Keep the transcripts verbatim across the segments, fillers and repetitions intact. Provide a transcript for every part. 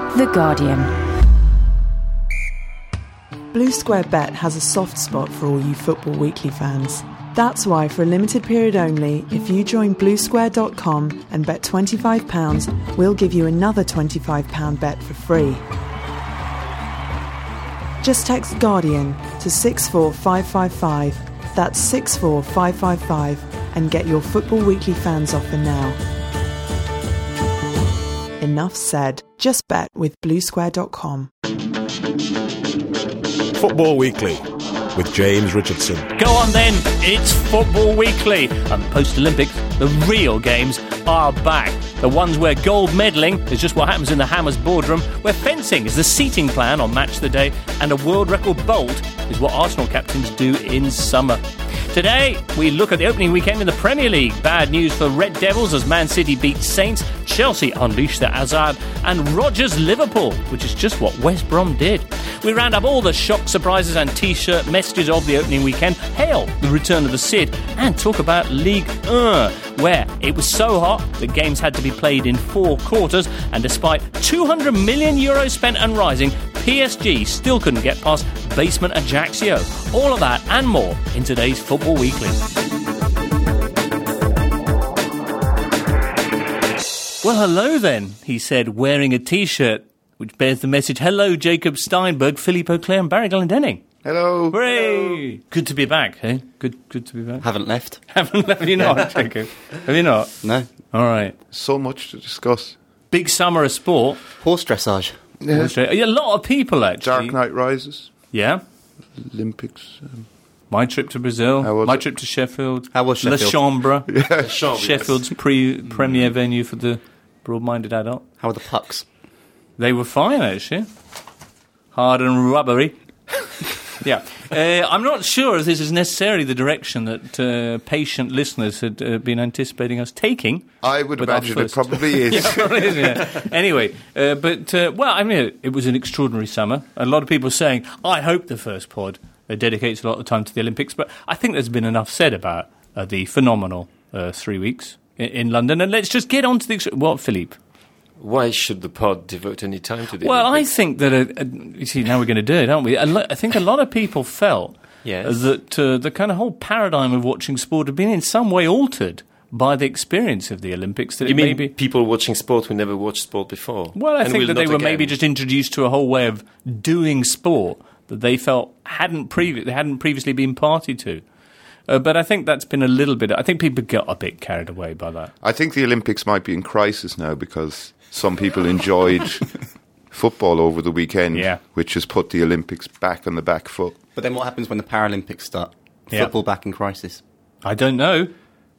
The Guardian. Blue Square Bet has a soft spot for all you Football Weekly fans. That's why, for a limited period only, if you join blue square dot com and bet twenty-five pounds, we'll give you another twenty-five pounds bet for free. Just text Guardian to six four five five five, that's six four five five five, and get your Football Weekly fans offer now. Enough said. Just bet with blue square dot com. Football Weekly with James Richardson. Go on then, it's Football Weekly. And post-Olympics, the real games are back. The ones where gold medalling is just what happens in the Hammers boardroom, where fencing is the seating plan on Match of the Day, and a world record bolt is what Arsenal captains do in summer. Today, we look at the opening weekend in the Premier League. Bad news for Red Devils as Man City beat Saints, Chelsea unleashed their Hazard, and Rodgers Liverpool, which is just what West Brom did. We round up all the shock, surprises and T-shirt messages of the opening weekend, hail the return of the Cid, and talk about Ligue one, where it was so hot that games had to be played in four quarters, and despite two hundred million euros spent and rising, P S G still couldn't get past basement Ajaccio. All of that and more in today's Football Weekly. Well, hello then, he said, wearing a T-shirt which bears the message, hello, Jacob Steinberg, Philippe Auclair and Barry Glendenning. Hello. Hooray! Hello. Good to be back, eh? Good good to be back. Haven't left. Haven't left, have you not, Jacob? Have you not? No. All right. So much to discuss. Big summer of sport. Horse dressage. Yeah. A lot of people, actually. Dark Knight Rises. Yeah. Olympics. Um, My trip to Brazil. My it? trip to Sheffield. How was Sheffield? Le Chambre. Yeah. Sheffield's pre premier venue for the broad-minded adult. How were the pucks? They were fine, actually. Hard and rubbery. Yeah. Uh, I'm not sure if this is necessarily the direction that uh, patient listeners had uh, been anticipating us taking. I would imagine it probably is. Yeah, probably is, yeah. Anyway, uh, but, uh, well, I mean, it was an extraordinary summer. A lot of people saying, I hope the first pod uh, dedicates a lot of time to the Olympics, but I think there's been enough said about uh, the phenomenal uh, three weeks in, in London. And let's just get on to the... Ex- what, Philippe? Why should the pod devote any time to the Well, Olympics? I think that, uh, uh, you see, now we're going to do it, aren't we? I think a lot of people felt yes. that uh, the kind of whole paradigm of watching sport had been in some way altered by the experience of the Olympics. That you it mean maybe people watching sport who never watched sport before? Well, I and think that they were again. maybe just introduced to a whole way of doing sport that they felt hadn't, previ- they hadn't previously been party to. Uh, but I think that's been a little bit... I think people got a bit carried away by that. I think the Olympics might be in crisis now because some people enjoyed football over the weekend, yeah. which has put the Olympics back on the back foot. But then what happens when the Paralympics start? Yeah. Football back in crisis? I don't know.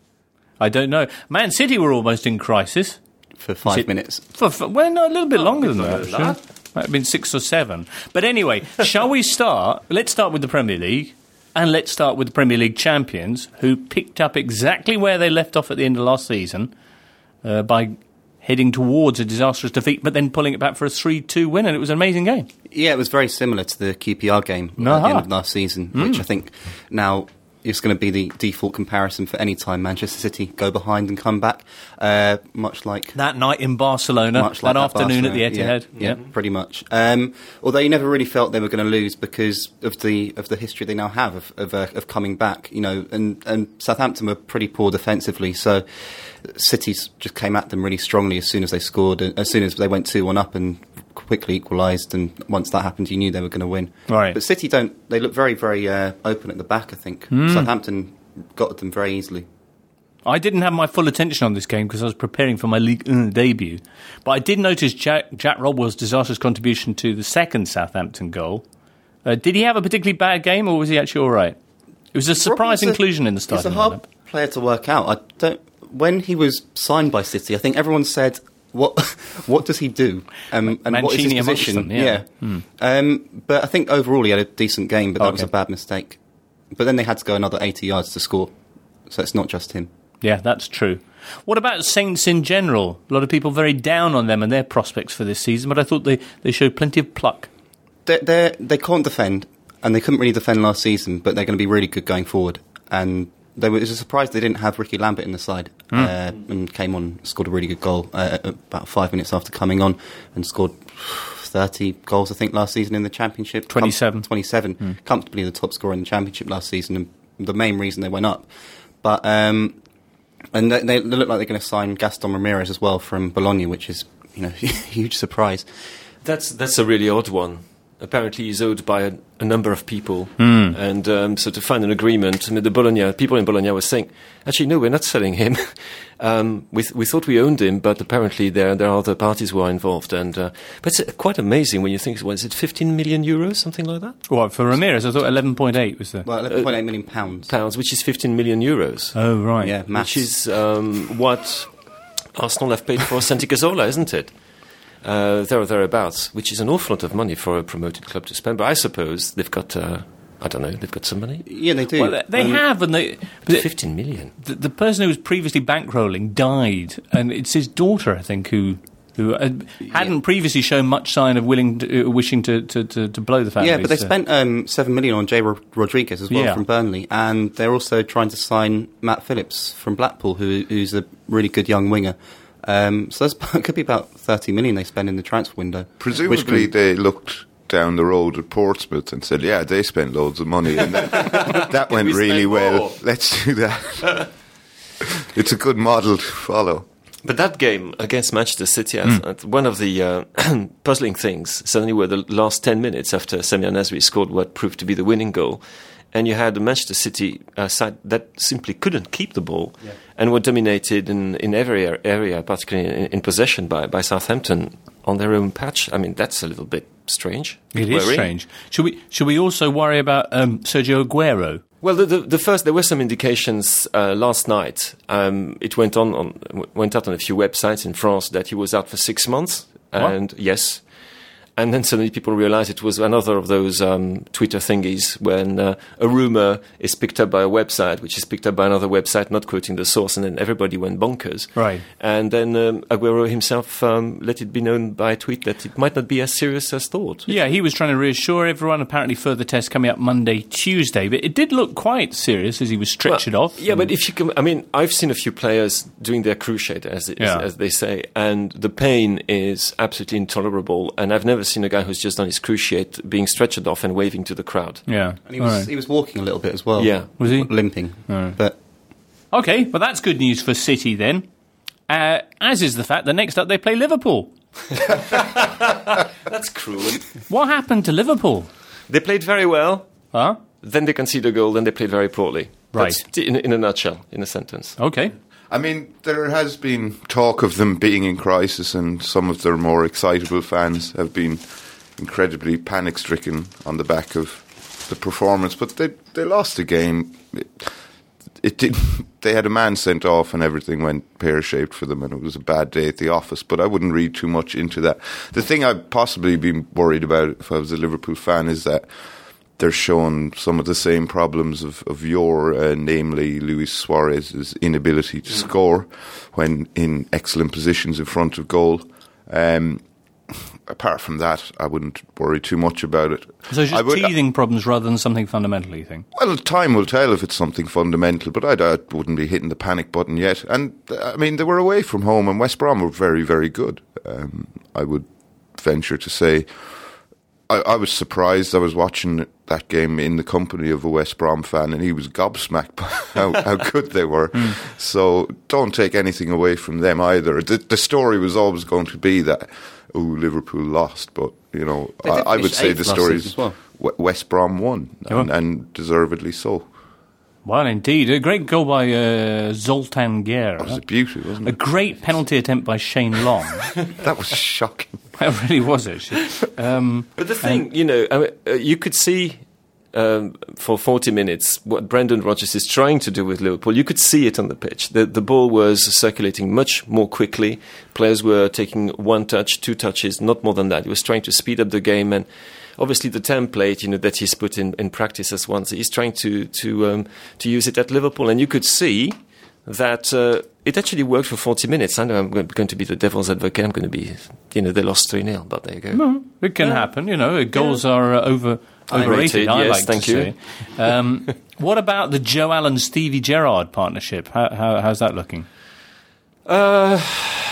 I don't know. Man City were almost in crisis. For five it, minutes. For, for, well, no, a little bit Oh, longer than that. Sure. Might have been six or seven. But anyway, shall we start? Let's start with the Premier League. And let's start with the Premier League champions, who picked up exactly where they left off at the end of last season uh, by heading towards a disastrous defeat, but then pulling it back for a three two win, and it was an amazing game. Yeah, it was very similar to the Q P R game uh-huh. at the end of last season, mm. which I think now is going to be the default comparison for any time Manchester City go behind and come back, uh, much like... That night in Barcelona, much like that, that afternoon Barcelona. at the Etihad. Yeah, yeah, pretty much. Um, although you never really felt they were going to lose because of the of the history they now have of of, uh, of coming back, you know, and, and Southampton were pretty poor defensively, so City just came at them really strongly as soon as they scored, as soon as they went two one up and quickly equalised, and once that happened you knew they were going to win. Right. But City don't, they look very, very uh, open at the back, I think. Mm. Southampton got at them very easily. I didn't have my full attention on this game because I was preparing for my Ligue one debut, but I did notice Jack, Jack Rodwell's disastrous contribution to the second Southampton goal. Uh, did he have a particularly bad game, or was he actually all right? It was a surprise Rodwell's inclusion a, in the starting lineup. He's a hard lineup. player to work out. I don't. When he was signed by City, I think everyone said, "What? What does he do? Um, and what is his position?" Them, yeah. yeah. Hmm. Um, but I think overall he had a decent game, but that okay. was a bad mistake. But then they had to go another eighty yards to score, so it's not just him. Yeah, that's true. What about Saints in general? A lot of people very down on them and their prospects for this season, but I thought they, they showed plenty of pluck. They they they can't defend, and they couldn't really defend last season, but they're going to be really good going forward. And they were, it was a surprise they didn't have Ricky Lambert in the side, mm. uh, and came on, scored a really good goal uh, about five minutes after coming on, and scored thirty goals, I think, last season in the Championship. twenty-seven. Com- twenty-seven. Mm. Comfortably the top scorer in the Championship last season, and the main reason they went up. But um, and they, they look like they're going to sign Gaston Ramirez as well from Bologna, which is, you know, a huge surprise. That's that's a really odd one. Apparently, he's owed by a, a number of people, mm. and um, so to find an agreement, I mean, the Bologna people in Bologna were saying, actually, no, we're not selling him. um, we th- we thought we owned him, but apparently there there are other parties who are involved, and uh, but it's quite amazing when you think, what is it, fifteen million euros, something like that? What, for Ramirez? I thought eleven point eight was the well, eleven point eight million pounds. Pounds, which is fifteen million euros. Oh right, yeah, maths. Which is um, what Arsenal have paid for Santi Cazorla, isn't it? Uh, there or thereabouts, which is an awful lot of money for a promoted club to spend. But I suppose they've got, uh, I don't know, they've got some money. Yeah, they do. Well, they, they um, have, and they fifteen million. The, the person who was previously bankrolling died, and it's his daughter, I think, who who uh, hadn't yeah. previously shown much sign of willing, to, uh, wishing to, to, to, to blow the family. Yeah, but they so. spent um, seven million on Jay Ro- Rodriguez as well yeah. from Burnley, and they're also trying to sign Matt Phillips from Blackpool, who, who's a really good young winger. Um, so that's, it could be about thirty million they spend in the transfer window. Presumably can, they looked down the road at Portsmouth and said, yeah, they spent loads of money, and that, that went we really well. More? Let's do that. It's a good model to follow. But that game against Manchester City, mm. uh, one of the uh, puzzling things suddenly were the last ten minutes after Samir Nasri scored what proved to be the winning goal. And you had the Manchester City uh, side that simply couldn't keep the ball yeah. and were dominated in, in every area, particularly in, in possession by, by Southampton on their own patch. I mean, that's a little bit strange. It is strange. Should we should we also worry about um, Sergio Aguero? Well, the, the, the first there were some indications uh, last night. Um, it went on, on went out on a few websites in France that he was out for six months. And what? yes. And then suddenly people realize it was another of those um, Twitter thingies when uh, a rumor is picked up by a website, which is picked up by another website, not quoting the source, and then everybody went bonkers. Right. And then um, Aguero himself um, let it be known by a tweet that it might not be as serious as thought. Yeah, he was trying to reassure everyone. Apparently further tests coming up Monday, Tuesday. But it did look quite serious as he was stretched well, off. Yeah, but if you can... I mean, I've seen a few players doing their cruciate, as, it, yeah. as, as they say, and the pain is absolutely intolerable, and I've never seen a guy who's just done his cruciate being stretched off and waving to the crowd. Yeah. And he was, right. he was walking a little bit as well. Yeah. Was he? Limping. Right. But OK, well, that's good news for City then. Uh, as is the fact that next up they play Liverpool. That's cruel. What happened to Liverpool? They played very well. Huh? Then they conceded a goal, then they played very poorly. Right. That's in, in a nutshell, in a sentence. OK. I mean, there has been talk of them being in crisis, and some of their more excitable fans have been incredibly panic-stricken on the back of the performance. But they they lost the game. It, it did. They had a man sent off, and everything went pear-shaped for them, and it was a bad day at the office. But I wouldn't read too much into that. The thing I'd possibly be worried about if I was a Liverpool fan is that they're showing some of the same problems of, of yore, uh, namely Luis Suarez's inability to mm. score when in excellent positions in front of goal. Um, apart from that, I wouldn't worry too much about it. So it's just would, teething problems rather than something fundamental, you think? Well, time will tell if it's something fundamental, but I, I wouldn't be hitting the panic button yet. And, I mean, they were away from home, and West Brom were very, very good. Um, I would venture to say... I, I was surprised. I was watching that game in the company of a West Brom fan, and he was gobsmacked by how, how good they were. Mm. So don't take anything away from them either. The, the story was always going to be that, oh, Liverpool lost, but, you know, I, I would say the story is well. West Brom won, and, and deservedly so. Well, indeed. A great goal by uh, Zoltan Guerra. That was a beauty, wasn't it? A great penalty attempt by Shane Long. That was shocking. That really was, actually. Um, but the thing, you know, I mean, uh, you could see um, for forty minutes what Brendan Rodgers is trying to do with Liverpool. You could see it on the pitch. The, the ball was circulating much more quickly. Players were taking one touch, two touches, not more than that. He was trying to speed up the game, and obviously the template, you know, that he's put in, in practice as once, he's trying to to um, to use it at Liverpool, and you could see that uh, it actually worked for forty minutes. I know I'm going to be the devil's advocate. I'm going to be, you know, they lost three nil, but there you go. No, it can Yeah. happen. You know, goals yeah. are uh, over Overrated, overrated. I yes, like thank to you. say. Um, what about the Joe Allen Stevie Gerrard partnership? How, how, how's that looking? Uh,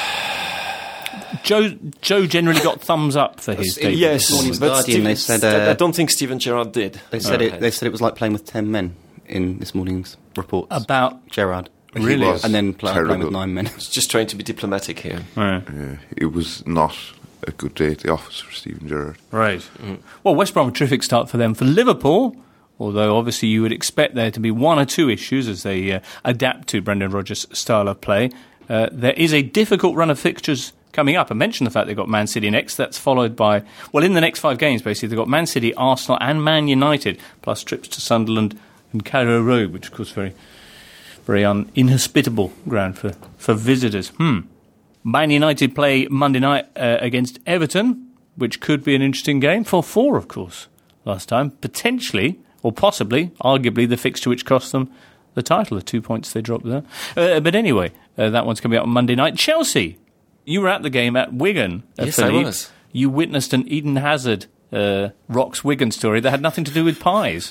Joe Joe generally got thumbs up for his debut. yes, Morning's but Guardian, Steven, they said, uh, I don't think Steven Gerrard did. They said Okay. it. They said it was like playing with ten men in this morning's reports. About Gerrard, Really? was and then play, playing with terrible. nine men. It's just trying to be diplomatic here. right. Yeah, it was not a good day at the office for Steven Gerrard. right. Mm. Well, West Brom, a terrific start for them. For Liverpool, although obviously you would expect there to be one or two issues as they uh, adapt to Brendan Rodgers' style of play. Uh, there is a difficult run of fixtures coming up. I mentioned the fact they've got Man City next. That's followed by, well, in the next five games, basically, they've got Man City, Arsenal and Man United, plus trips to Sunderland and Carrow Road, which, of course, very very un- inhospitable ground for, for visitors. Hmm. Man United play Monday night uh, against Everton, which could be an interesting game. four four, of course, last time. Potentially, or possibly, arguably, the fixture which cost them the title, the two points they dropped there. Uh, but anyway, uh, that one's coming up on Monday night. Chelsea, you were at the game at Wigan. Uh, Yes, Philippe. I was. You witnessed an Eden Hazard uh, rocks Wigan story that had nothing to do with pies.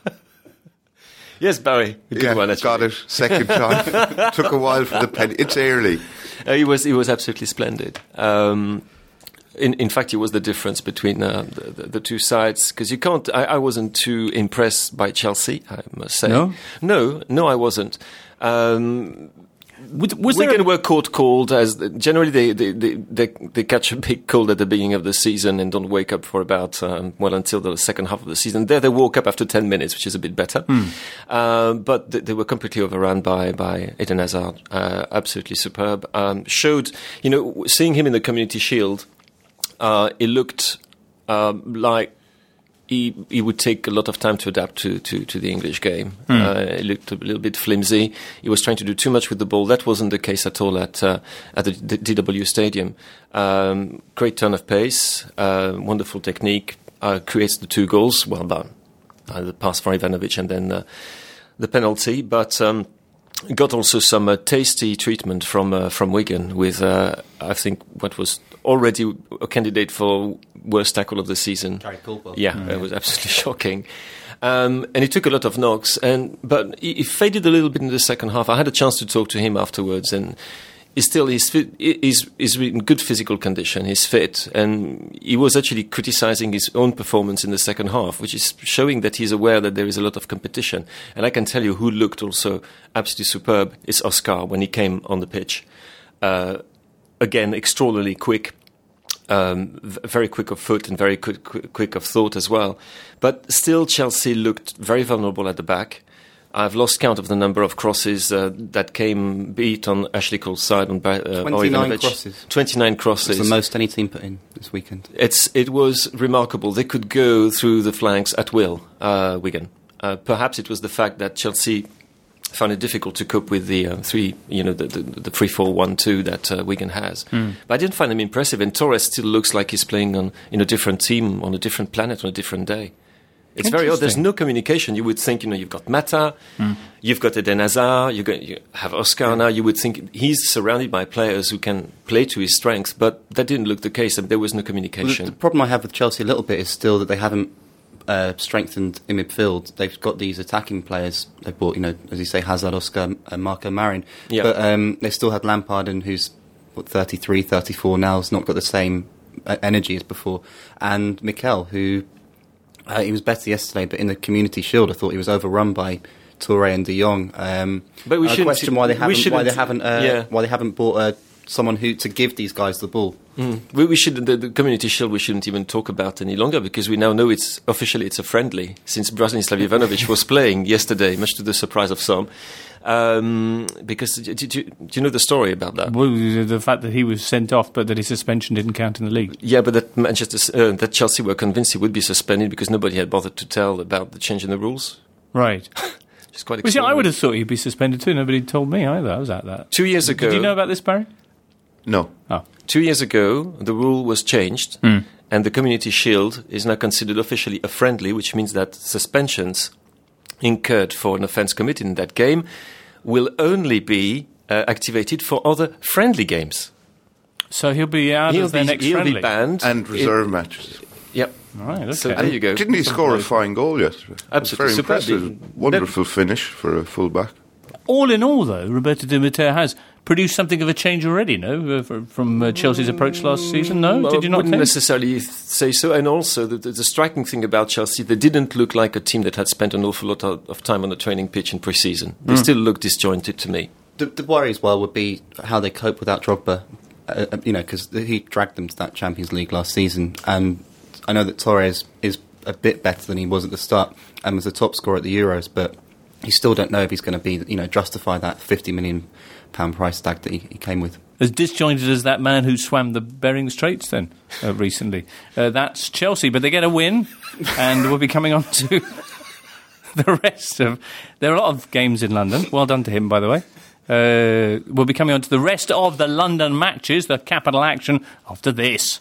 Yes, Barry. A good Yeah, one, got actually. it. Second time. Took a while for the penny. It's early. Uh, he was he was absolutely splendid. Um, in in fact, it was the difference between uh, the, the, the two sides, because you can't. I, I wasn't too impressed by Chelsea, I must say. No? no, no, I wasn't. Um, Was, was there Wigan a- were caught cold, as generally they, they, they, they, they catch a big cold at the beginning of the season and don't wake up for about, um, well, until the second half of the season. There they woke up after ten minutes, which is a bit better. Mm. Uh, but they, they were completely overrun by, by Eden Hazard. Uh, absolutely superb. Um, showed, you know, seeing him in the Community Shield, uh, it looked um, like He, he would take a lot of time to adapt to, to, to the English game. Mm. Uh, it looked a little bit flimsy. He was trying to do too much with the ball. That wasn't the case at all at uh, at the D W Stadium. Um, great turn of pace, uh, wonderful technique, uh, creates the two goals. Well done. Uh, the pass for Ivanovic and then uh, the penalty. But um, got also some uh, tasty treatment from uh, from Wigan with, uh, I think, what was already a candidate for worst tackle of the season. Gary Caldwell. Yeah, mm. It was absolutely shocking. Um, and he took a lot of knocks, and but he, he faded a little bit in the second half. I had a chance to talk to him afterwards, and he's still he's, fit, he's, he's in good physical condition, he's fit, and he was actually criticising his own performance in the second half, which is showing that he's aware that there is a lot of competition. And I can tell you who looked also absolutely superb is Oscar when he came on the pitch. Uh, again, extraordinarily quick. Um, v- very quick of foot and very quick, quick, quick of thought as well. But still, Chelsea looked very vulnerable at the back. I've lost count of the number of crosses uh, that came, be it on Ashley Cole's side, on uh, twenty-nine Ivanovic. crosses. twenty-nine crosses. It's the most any team put in this weekend. It's it was remarkable. They could go through the flanks at will, uh, Wigan. Uh, perhaps it was the fact that Chelsea found it difficult to cope with the uh, three, you know, the, the, the three four one two that uh, Wigan has. Mm. But I didn't find him impressive, and Torres still looks like he's playing on in a different team, on a different planet, on a different day. It's very odd. There's no communication. You would think, you know, you've got Mata, mm. you've got Eden Hazard, you, got, you have Oscar now. You would think he's surrounded by players who can play to his strengths, but that didn't look the case. There was no communication. Well, the, the problem I have with Chelsea a little bit is still that they haven't uh, strengthened in midfield. They've got these attacking players. They've bought, you know, as you say, Hazard, Oscar, and Marco Marin. Yeah. But um, they still had Lampard, and who's what, thirty-three, thirty-four now, has not got the same uh, energy as before. And Mikel, who... Uh, he was better yesterday, but in the Community Shield, I thought he was overrun by Toure and De Jong. Um, but we I shouldn't question why they haven't why they haven't uh, yeah. why they haven't bought uh, someone who to give these guys the ball. Mm. We, we should the, the Community Shield we shouldn't even talk about any longer, because we now know it's officially it's a friendly, since Branislav Ivanovic was playing yesterday, much to the surprise of some. Um, because do, do, do you know the story about that? Well, the fact that he was sent off, but that his suspension didn't count in the league. Yeah, but that Manchester, uh, that Chelsea were convinced he would be suspended because nobody had bothered to tell about the change in the rules. Right. It's quite. Well, see, I would have thought he'd be suspended too. Nobody told me either. I was at that. Two years ago. Did you know about this, Barry? No. Oh. Two years ago, the rule was changed, mm. and the Community Shield is now considered officially a friendly, which means that suspensions incurred for an offence committed in that game will only be uh, activated for other friendly games. So he'll be out He'll as their be, next he'll friendly. be banned. And reserve It- matches. Yep. Right, okay. So there you go. Didn't he score a fine goal yesterday? Absolutely Very superb. impressive. Wonderful finish for a full-back. All in all, though, Roberto Di Matteo has produced something of a change already, no? Uh, fr- From uh, Chelsea's approach last season, no? Well, Did you I not wouldn't think? necessarily say so. And also, the, the, the striking thing about Chelsea, they didn't look like a team that had spent an awful lot of, of time on the training pitch in pre-season. They Mm. still look disjointed to me. The, the worry as well would be how they cope without Drogba, uh, uh, you know, because he dragged them to that Champions League last season. And I know that Torres is a bit better than he was at the start and was the top scorer at the Euros, but you still don't know if he's going to be, you know, justify that fifty million pound price tag that he, he came with. As disjointed as that man who swam the Bering Straits then uh, recently. Uh, that's Chelsea, but they get a win, and we'll be coming on to the rest of... There are a lot of games in London. Well done to him, by the way. Uh, we'll be coming on to the rest of the London matches, the capital action, after this.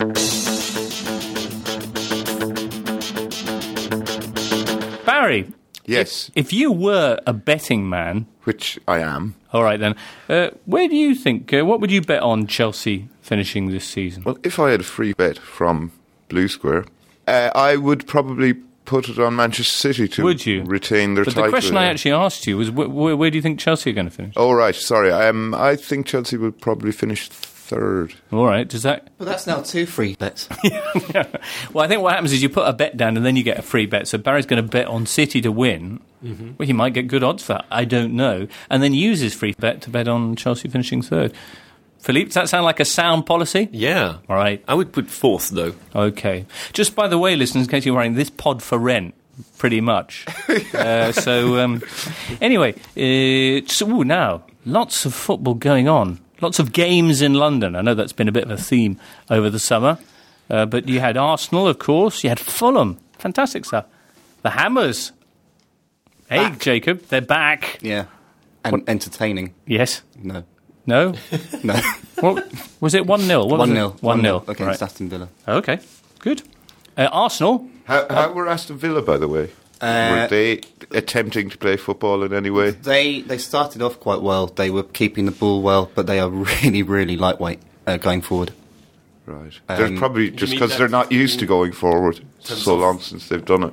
Barry, Yes, if you were a betting man... which I am. All right, then. Uh, where do you think... Uh, what would you bet on Chelsea finishing this season? Well, if I had a free bet from Blue Square, uh, I would probably put it on Manchester City to Would you? retain their But title. the question I actually asked you was, wh- wh- where do you think Chelsea are going to finish? Oh, right, sorry. Um, I think Chelsea will probably finish third. All right, does that... But that's now two free bets. Well, I think what happens is you put a bet down and then you get a free bet. So Barry's going to bet on City to win. Mm-hmm. Well, he might get good odds for that. I don't know. And then use his free bet to bet on Chelsea finishing third. Philippe, does that sound like a sound policy? Yeah. All right. I would put fourth, though. Okay. Just by the way, listeners, in case you're worrying, this pod for rent, pretty much. uh, so, um, anyway, uh, so, ooh, now, lots of football going on. Lots of games in London. I know that's been a bit of a theme over the summer. Uh, but you had Arsenal, of course. You had Fulham. Fantastic stuff. The Hammers. Hey, Back. Jacob, they're back. Yeah. And entertaining. Yes. No. No? No. What, was it one nil? one nil. one nil. Against Right. Aston Villa. Okay, good. Uh, Arsenal. How, how were Aston Villa, by the way? Uh, were they attempting to play football in any way? They they started off quite well. They were keeping the ball well, but they are really, really lightweight uh, going forward. Right. Um, They're probably just mean because that they're not used to going forward so of- long since they've done it.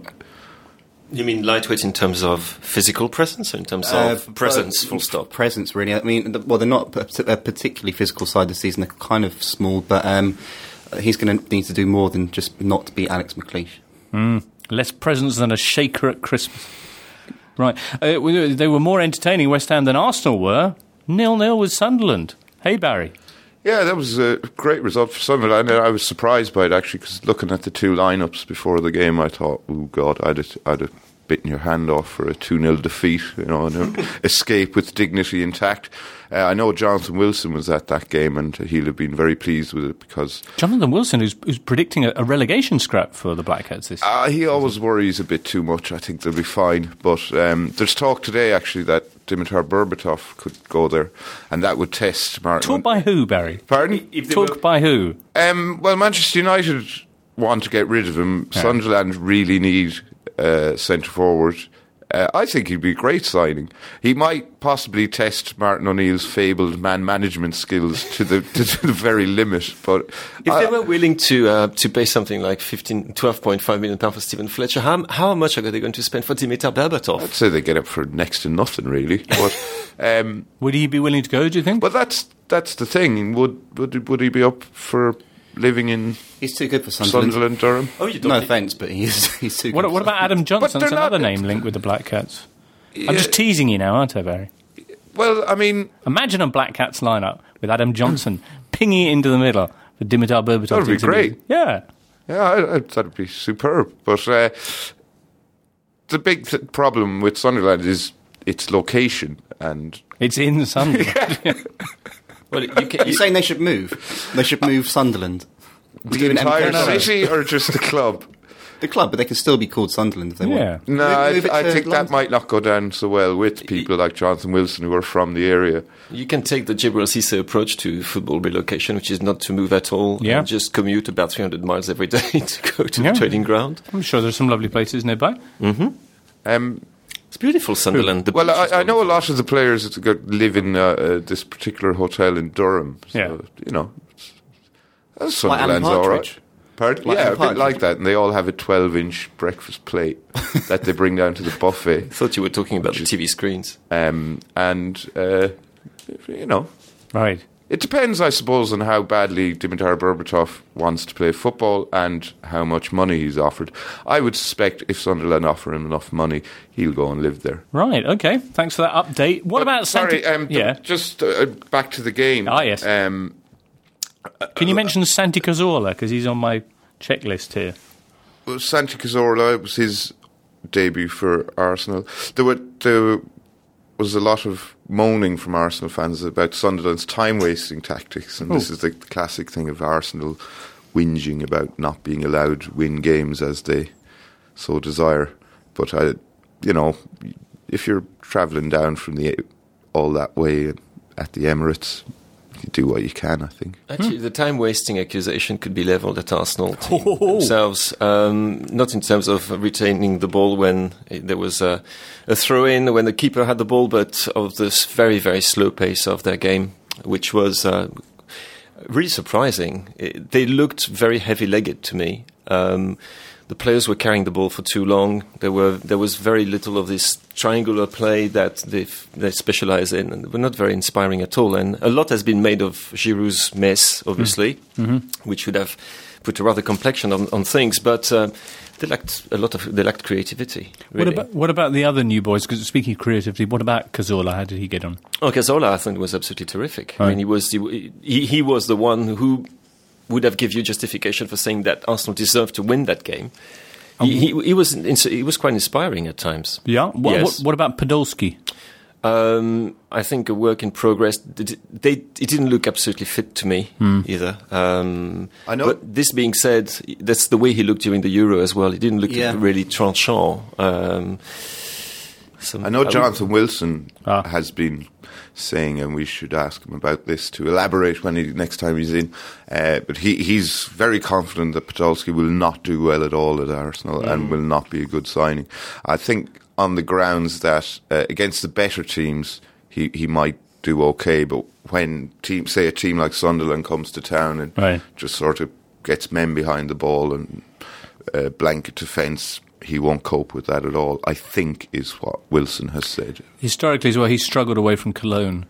You mean lightweight in terms of physical presence or in terms of Uh, presence, uh, full stop? Presence, really. I mean, the, well, they're not a particularly physical side this season. They're kind of small, but um, he's going to need to do more than just not be Alex McLeish. Mm, less presence than a shaker at Christmas. Right. Uh, they were more entertaining, West Ham, than Arsenal were. nil-nil with Sunderland. Hey, Barry. Yeah, that was a great result for Sunderland. I was surprised by it, actually, because looking at the two lineups before the game, I thought, oh, God, I'd have, I'd have bitten your hand off for a two nil defeat, you know, and escape with dignity intact. Uh, I know Jonathan Wilson was at that game, and he'll have been very pleased with it, because... Jonathan Wilson, who's, who's predicting a, a relegation scrap for the Blackheads this Uh, he always worries a bit too much. I think they'll be fine. But um, there's talk today, actually, that Dimitar Berbatov could go there, and that would test Martin. Talk by who, Barry? Pardon? Talk by who? Um, well, Manchester United want to get rid of him. Yeah. Sunderland really need uh, centre forward. Uh, I think he'd be a great signing. He might possibly test Martin O'Neill's fabled man management skills to the to the very limit. But If I- they were willing to uh, to pay something like fifteen, twelve point five million pounds for Stephen Fletcher, how, how much are they going to spend for Dimitar Berbatov? I'd say they get it for next to nothing, really. But um, Would he be willing to go, do you think? but that's that's the thing. Would would would he be up for living in He's too good for Sunderland. Sunderland, Durham? Oh, you No offence, but he's he's too What, good. what for about Adam Johnson? they're That's another not- name linked with the Black Cats. I'm Yeah. just teasing you now, aren't I, Barry? Well, I mean, Imagine a Black Cats lineup with Adam Johnson pinging it into the middle for Dimitar Berbatov. That would be to- great. Yeah. yeah, I, I, that'd be superb. But uh, the big th- problem with Sunderland is its location, and It's in Sunderland. Well, you can, You're saying they should move? They should move Sunderland. the Do an entire M K L. city, or just the club. The club, but they can still be called Sunderland if they Yeah. want. No, Move- I, move it I to think that London. might not go down so well with people like Jonathan Wilson who are from the area. you can take the Jibril Cisse approach to football relocation, which is not to move at all, Yeah. and just commute about three hundred miles every day to go to Yeah. the training ground. I'm sure there's some lovely places nearby. Um, It's beautiful, Sunderland. The Well, beach is I, I know a wonderful. lot of the players that go- live in uh, uh, this particular hotel in Durham. So, Yeah. you know, it's- uh, Like Sunderland's Alan all right. Partridge. Pardon? Like yeah, Alan a bit Partridge. like that. And they all have a twelve-inch breakfast plate that they bring down to the buffet. I thought you were talking about the T V screens. Um, and, uh, you know, Right. it depends, I suppose, on how badly Dimitar Berbatov wants to play football and how much money he's offered. I would suspect if Sunderland offer him enough money, he'll go and live there. Right, okay. Thanks for that update. What But, about sorry? Santi- Um, th- yeah. just uh, back to the game. Ah, yes. Um, Can you mention Santi Cazorla? Because he's on my checklist here. well, Santi Cazorla, it was his debut for Arsenal. There were there was a lot of moaning from Arsenal fans about Sunderland's time-wasting tactics, and this is the classic thing of Arsenal whinging about not being allowed to win games as they so desire. But I, you know, if you're travelling down from the all that way at the Emirates, you do what you can, I think. Actually, the time-wasting accusation could be levelled at Arsenal team Oh. themselves, um, not in terms of retaining the ball when it, there was a, a throw-in, when the keeper had the ball, but of this very, very slow pace of their game, which was uh, really surprising. It, they looked very heavy-legged to me. Um, the players were carrying the ball for too long. There were there was very little of this triangular play that they they specialise in, and they were not very inspiring at all. And a lot has been made of Giroud's mess, obviously, mm-hmm. which would have put a rather complexion on, on things, but uh, they lacked a lot of they lacked creativity. Really. What about what about the other new boys? Because speaking of creativity, what about Cazorla? How did he get on? Oh, Cazorla, I think, was absolutely terrific. Right. I mean, he was he, he, he was the one who would have given you justification for saying that Arsenal deserved to win that game. He, he, he was he was quite inspiring at times. Yeah. What, Yes. what, what about Podolski? Um, I think a work in progress. They, they, it didn't look absolutely fit to me either. Um, I know- But this being said, that's the way he looked during the Euro as well. He didn't look Yeah. really tranchant. Um, some- I know Jonathan Wilson Ah. has been saying, and we should ask him about this to elaborate when he next time he's in. Uh, but he, he's very confident that Podolski will not do well at all at Arsenal and will not be a good signing. I think on the grounds that uh, against the better teams, he, he might do okay. But when team, say a team like Sunderland comes to town and Right. just sort of gets men behind the ball and uh, blanket defence, he won't cope with that at all, I think, is what Wilson has said. Historically as well, he struggled away from Cologne.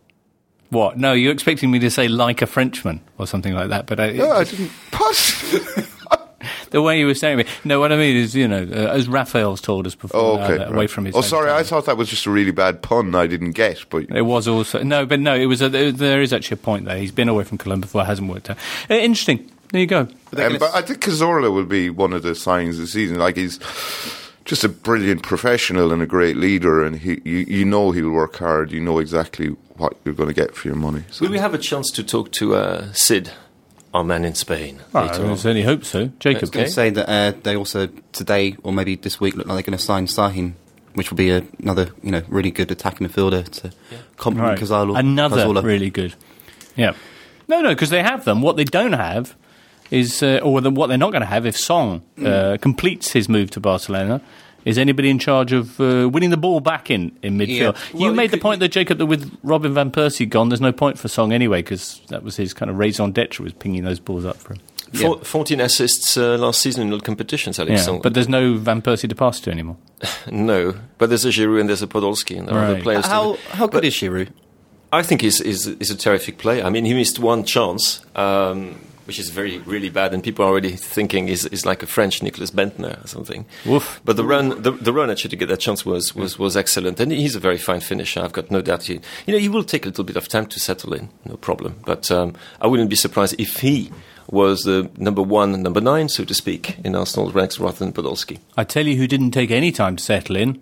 What? No, you're expecting me to say like a Frenchman or something like that, but I, No, I didn't. Possibly. the way you were saying it. No, what I mean is, you know, uh, as Raphael's told us before, Oh, okay. uh, away right. from his Oh, sorry, hometown. I thought that was just a really bad pun I didn't get. But It was also no, but no, it was. A, there is actually a point there. He's been away from Cologne before; it hasn't worked out. Uh, interesting. There you go. Um, but I think Cazorla will be one of the signings of the season. Like, he's just a brilliant professional and a great leader, and he, you, you know he'll work hard. You know exactly what you're going to get for your money. So. Will we have a chance to talk to uh, Sid, our man in Spain? Well, later I on? certainly hope so. Jacob, Okay. I say that uh, they also today or maybe this week look like they're going to sign Sahin, which will be a, another you know really good attacking midfielder to complement right. Cazorla. Another Cazorla. really good. Yeah. No, no, because they have them. What they don't have is, uh, or the, what they're not going to have if Song uh, completes his move to Barcelona, is anybody in charge of uh, winning the ball back in, in midfield. Yeah. You Well, made it the could- point that, Jacob, that with Robin Van Persie gone, there's no point for Song anyway, because that was his kind of raison d'etre, was pinging those balls up for him. Four, fourteen assists uh, last season in all competitions, Alex. Yeah, So- but there's no Van Persie to pass to anymore. no, but there's a Giroud and there's a Podolski and there are other Right. players. to- How how good But is Giroud? I think he's, he's, he's a terrific player. I mean, he missed one chance, um, which is very, really bad, and people are already thinking he's, he's like a French Nicolas Bentner or something. Woof. But the run, the, the run actually to get that chance was, was, was excellent, and he's a very fine finisher. I've got no doubt. He, you know, he will take a little bit of time to settle in, no problem. But um, I wouldn't be surprised if he was the number one and number nine, so to speak, in Arsenal's ranks rather than Podolski. I tell you who didn't take any time to settle in.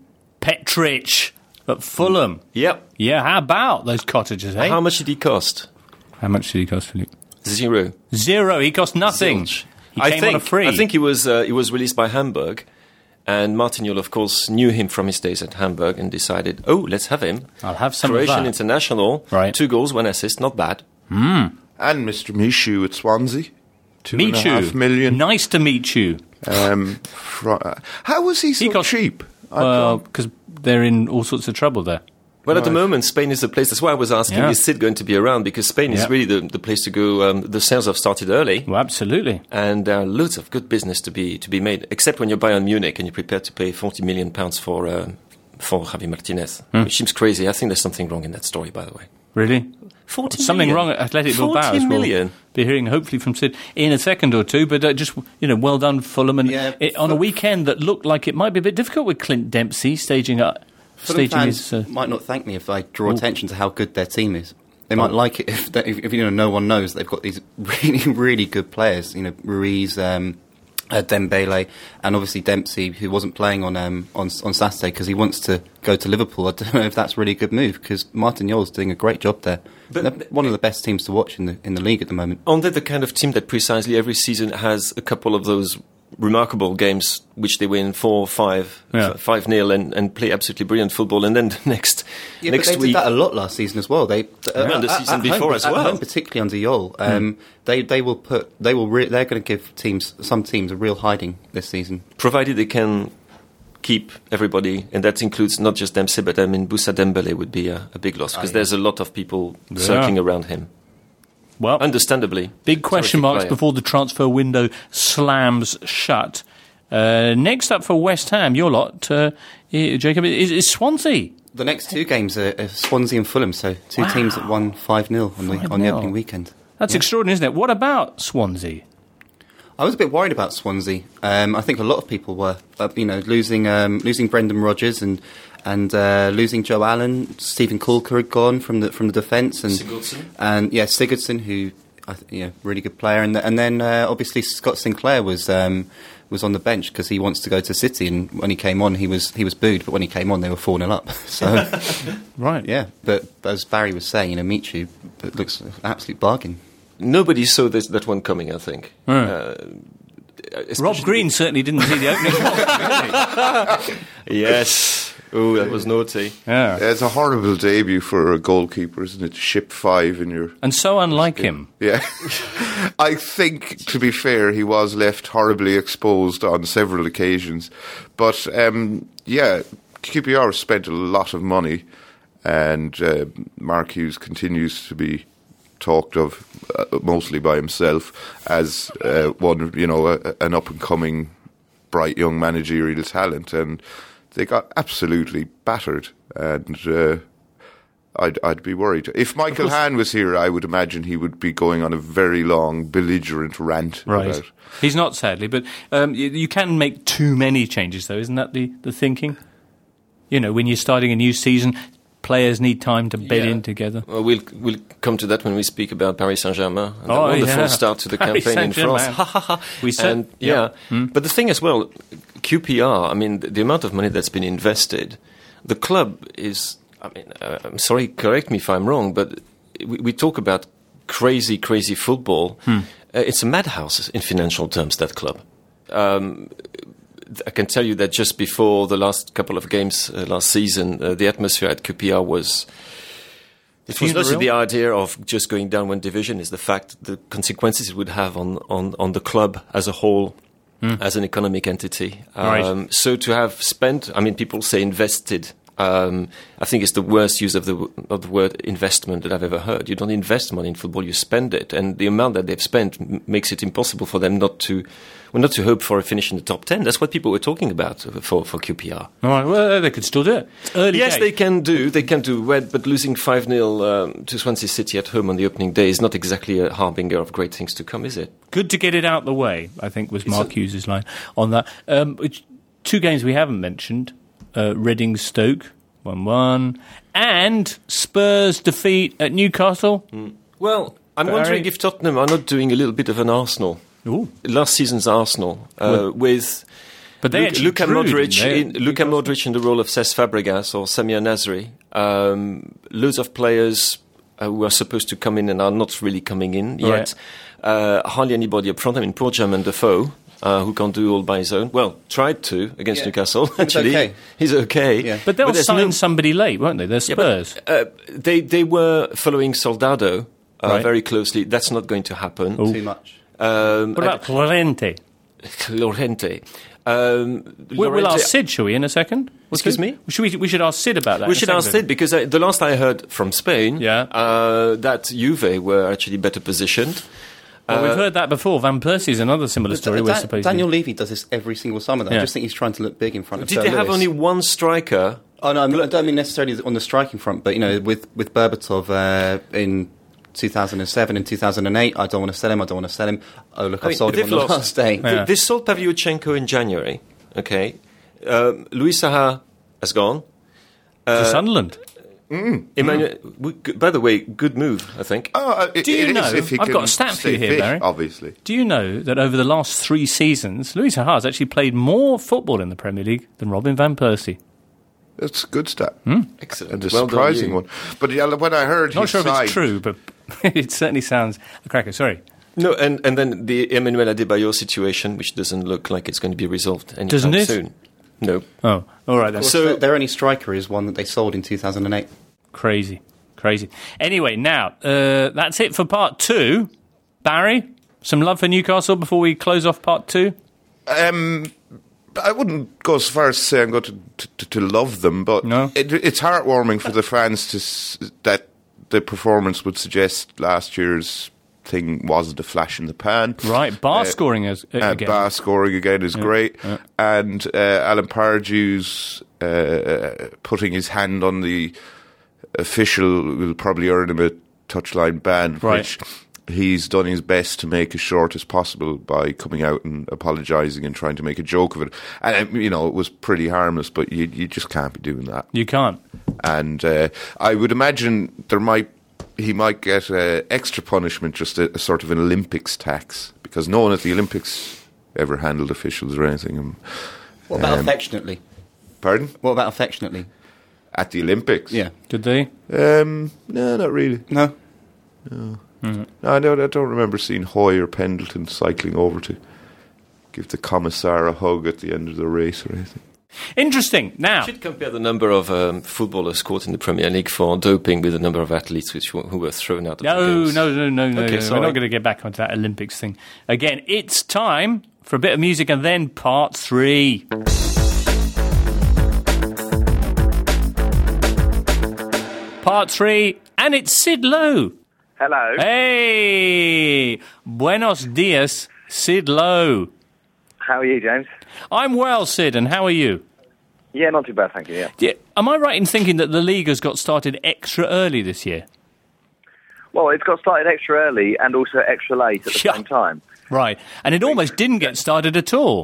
Petric at Fulham. Yep. Yeah, how about those cottages, eh? How much did he cost? How much did he cost, Philippe? Zero. Zero. He cost nothing. Zilch. He I came think, on a free. I think he was uh, he was released by Hamburg, and Martignol, of course, knew him from his days at Hamburg and decided, oh, let's have him. I'll have some Croatian of that. international, Right. two goals, one assist, not bad. And Mister Michu at Swansea. Two Meet and a you. half million. Nice to meet you. Um, fr- uh, how was he so He cost- cheap? I Well, thought- because they're in all sorts of trouble there. Well, at the moment, Spain is the place. That's why I was asking, Yeah. is Sid going to be around? Because Spain is Yeah. really the, the place to go. Um, the sales have started early. Well, absolutely. And there are loads of good business to be to be made, except when you're Bayern Munich and you're prepared to pay forty million pounds for uh, for Javi Martinez, Hmm. which seems crazy. I think there's something wrong in that story, by the way. Really? forty Something million. wrong at Athletic Bilbao, forty as we'll million. be hearing hopefully from Sid in a second or two. But uh, just, you know, well done, Fulham. And Yeah, it, on a weekend that looked like it might be a bit difficult with Clint Dempsey staging up. Fulham Staging fans his, uh, might not thank me if I draw Ooh. attention to how good their team is. They might like it if, they, if, if you know no one knows they've got these really really good players. You know, Ruiz, um, uh, Dembele, and obviously Dempsey, who wasn't playing on um, on on Saturday because he wants to go to Liverpool. I don't know if that's a really good move because Martin Jol's doing a great job there. But- They're one of the best teams to watch in the in the league at the moment. Aren't they the kind of team that precisely every season has a couple of those remarkable games which they win four, five, Yeah. f- five nil, and, and play absolutely brilliant football, and then the next Yeah, next but they week. did that a lot last season as well. They Yeah, the season before home, as at well. home, particularly under Jol. Um, They they will put they will re- they're going to give teams some teams a real hiding this season. provided they can keep everybody, and that includes not just Dempsey, but I mean Moussa Dembele would be a, a big loss because Oh, yeah. there's a lot of people Yeah. circling around him. Well, Understandably, big question terrific marks player. before the transfer window slams shut. Uh, next up for West Ham, your lot, uh, eh, Jacob, is, is Swansea. The next two games are, are Swansea and Fulham, so two Wow. teams that won five nil on the on the five nil. opening weekend. That's extraordinary, isn't it? What about Swansea? I was a bit worried about Swansea. Um, I think a lot of people were. Uh, you know, losing um, losing Brendan Rodgers and and uh, losing Joe Allen. Stephen Coulter had gone from the from the defence, and Sigurdsson. and yeah, Sigurdsson, who I th- you know, really good player, and th- and then uh, obviously Scott Sinclair was. Um, was on the bench because he wants to go to City, and when he came on, he was he was booed. But when he came on, they were four nil up. So Right. yeah, but as Barry was saying, you know, Michu, it looks an absolute bargain. Nobody saw this, that one coming, I think. Hmm. Uh, Rob especially- Green certainly didn't see the opening. Yes. Oh, that was naughty. Yeah. Yeah, it's a horrible debut for a goalkeeper, isn't it? Ship five in your... And so unlike him. Yeah. I think, to be fair, he was left horribly exposed on several occasions. But, um, yeah, Q P R spent a lot of money, and uh, Mark Hughes continues to be talked of, uh, mostly by himself, as uh, one, you know, a, an up-and-coming, bright young managerial talent. And they got absolutely battered, and uh, I'd, I'd be worried. If Michael Hahn was here, I would imagine he would be going on a very long, belligerent rant Right. about. He's not, sadly, but um, you, you can make too many changes, though. Isn't that the, the thinking? You know, when you're starting a new season, players need time to bed Yeah. in together. Well, we'll we'll come to that when we speak about Paris Saint-Germain and Oh, the wonderful yeah. start to the Paris campaign in France. Saint-Germain. Ha, ha, ha. We said- And, yeah, yeah. but the thing as well, Q P R. I mean, the, the amount of money that's been invested, the club is. I mean, uh, I'm sorry, correct me if I'm wrong, but we, we talk about crazy, crazy football. Hmm. Uh, it's a madhouse in financial terms. That club. Um, I can tell you that just before the last couple of games uh, last season, uh, the atmosphere at Q P R was. It was Funereal? mostly the idea of just going down one division. Is the fact the consequences it would have on on, on the club as a whole, as an economic entity. Right. Um, so to have spent, I mean, people say invested. Um, I think it's the worst use of the of the word investment that I've ever heard. You don't invest money in football; you spend it, and the amount that they've spent m- makes it impossible for them not to, well, not to hope for a finish in the top ten. That's what people were talking about for for Q P R. All right, well, they could still do it. It's early Yes, days. they can do. They can do. Well, but losing five nil um, to Swansea City at home on the opening day is not exactly a harbinger of great things to come, is it? Good to get it out the way, I think, was Mark a- Hughes' line on that. Um, which, two games we haven't mentioned. Uh, Reading Stoke, one one. And Spurs defeat at Newcastle. Well, I'm Very- wondering if Tottenham are not doing a little bit of an Arsenal. Ooh. Last season's Arsenal, uh, Well, with But they Luka, actually Luka drew, Modric, didn't they? in, Luka Modric in the role of Cesc Fabregas or Samir Nasri. Um, loads of players uh, who are supposed to come in and are not really coming in yet. Right. Uh, hardly anybody up front. I mean, poor Jermaine Defoe. Uh, who can't do all by his own? Well, tried to against Yeah. Newcastle. was Actually, okay. he's okay. Yeah. But they'll there's sign no- somebody late, won't they? They're Yeah, but, Spurs. uh, they they were following Soldado uh, Right. very closely. That's not going to happen. Too much. Um, what about Lorente? Lorente? Um, We'll, we'll Llorente- ask Sid, shall we, in a second? Excuse me? Should we, we should ask Sid about that. We should ask Sid, because I, the last I heard from Spain, yeah. uh, that Juve were actually better positioned. Well, uh, we've heard that before. Van Persie's another similar story. Da- we're Da- supposed Daniel Levy does this every single summer, though. Yeah. I just think he's trying to look big in front of Did Sir they have Lewis. only one striker? Oh, no, I don't mean necessarily on the striking front, but, you know, with, with Berbatov uh, in two thousand seven and two thousand eight, I don't want to sell him, I don't want to sell him. Oh, look, I I mean, sold him on they've the lost. last day. Yeah. They, they sold Pavlyuchenko in January, okay? Um, Louis Saha has gone. to Sunderland. Mm. Emmanuel, we, g- by the way, good move, I think. Oh, uh, it, Do you it know- is if he I've can got a stat for you stay here, fit, Barry. obviously. Do you know that over the last three seasons, Louis Saha has actually played more football in the Premier League than Robin Van Persie? It's a good stat. Excellent. And a Well done, surprising you. one. But yeah, when I heard Not he sure if signed, it's true, but it certainly sounds a cracker. Sorry. No, and, and then the Emmanuel Adebayor situation, which doesn't look like it's going to be resolved anytime Doesn't it? soon. No. Oh, all right then. So So- their only striker is one that they sold in two thousand eight. Crazy. Crazy. Anyway, now, uh, that's it for part two. Barry, some love for Newcastle before we close off part two? Um, I wouldn't go as far as to say I'm going to, to, to love them, but No? it, it's heartwarming for the fans to s- that the performance would suggest last year's thing wasn't a flash in the pan. Right, Bar Uh, scoring as, uh, Uh, again. Bar scoring again is great. yeah. And uh, Alan Pardew's uh, putting his hand on the official will probably earn him a touchline ban, Right. which he's done his best to make as short as possible by coming out and apologising and trying to make a joke of it. And, um, you know, it was pretty harmless, but you, you just can't be doing that. You can't. And uh, I would imagine there might he might get uh, extra punishment, just a, a sort of an Olympics tax, because no one at the Olympics ever handled officials or anything. Um, What about um, affectionately? Pardon? What about affectionately? At the Olympics? Yeah. Did they? Um, no, not really. No? No, I don't, I don't remember seeing Hoy or Pendleton cycling over to give the commissar a hug at the end of the race or anything. Interesting. Now, You should compare the number of um, footballers caught in the Premier League for doping with the number of athletes which were, who were thrown out of the no, games. no, no, no, no, Okay, no. We're sorry. not going to get back onto that Olympics thing. Again, it's time for a bit of music and then part three. Part three, and it's Sid Lowe. Hello. Hey! Buenos dias, Sid Lowe. How are you, James? I'm well, Sid, and how are you? Yeah, not too bad, thank you. Yeah. Yeah, am I right in thinking that the league has got started extra early this year? Well, it's got started extra early and also extra late at the Yeah. same time. Right, and it almost didn't get started at all.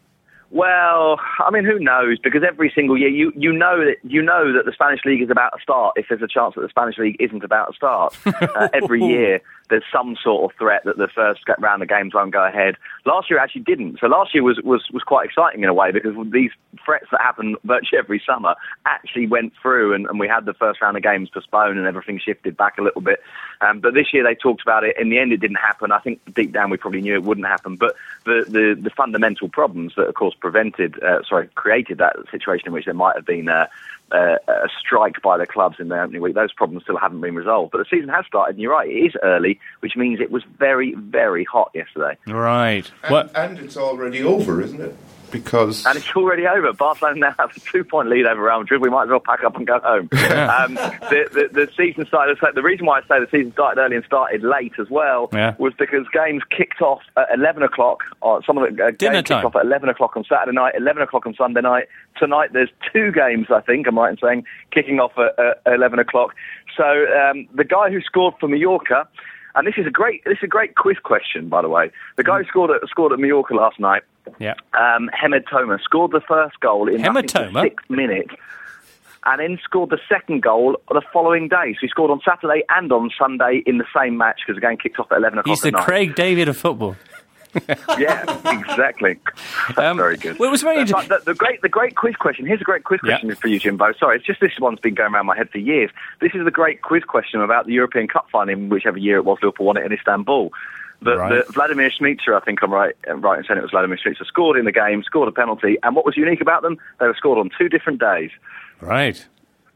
Well, I mean, who knows? Because every single year, you, you know that you know that the Spanish league is about to start. If there's a chance that the Spanish league isn't about to start, uh, every year there's some sort of threat that the first round of games won't go ahead. Last year actually didn't. So last year was, was, was quite exciting in a way, because these threats that happen virtually every summer actually went through, and, and we had the first round of games postponed and everything shifted back a little bit. Um, but this year they talked about it. In the end, it didn't happen. I think deep down we probably knew it wouldn't happen. But the, the, the fundamental problems that, of course, prevented, uh, sorry, created that situation in which there might have been uh, uh, a strike by the clubs in the opening week, those problems still haven't been resolved. But the season has started, and you're right, it is early, which means it was very, very hot yesterday. Right. And, What? and it's already over, isn't it? Because And it's already over. Barcelona now have a two-point lead over Real Madrid. We might as well pack up and go home. um, the, the, the season started. The reason why I say the season started early and started late as well Yeah. was because games kicked off at eleven o'clock. Or some of the uh, Dinner games time. kicked off at eleven o'clock on Saturday night, eleven o'clock on Sunday night. Tonight there's two games, I think, I'm right in saying, kicking off at uh, eleven o'clock. So um, the guy who scored for Mallorca, and this is a great, this is a great quiz question, by the way. The guy who scored at scored at Mallorca last night. Yeah. Um, Hemed Toma scored the first goal in I think, the Hematoma? sixth minute, and then scored the second goal the following day. So he scored on Saturday and on Sunday in the same match, because the game kicked off at eleven o'clock He's the at night. Craig David of football. Yeah, exactly. That's Um, very good. well, it was very That's inter- like the, the great, the great quiz question. Here's a great quiz Yeah. question for you, Jimbo. Sorry, it's just this one's been going around my head for years. This is the great quiz question about the European Cup final, in whichever year it was Liverpool won it in Istanbul. The, Right. the Vladimir Smicer, I think I'm right, uh, right in saying it was Vladimir Smicer, scored in the game, scored a penalty, and what was unique about them? They were scored on two different days, Right.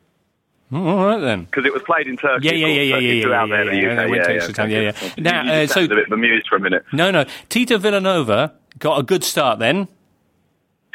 All right then. because it was played in Turkey. Yeah, yeah, of yeah, course, yeah, Turkey yeah, threw yeah, out there yeah, the yeah, U K, they went to yeah, extra yeah, time, yeah, okay. yeah. Now, You uh, just so- sounded a bit bemused for a minute. No, no. Tito Villanova got a good start then.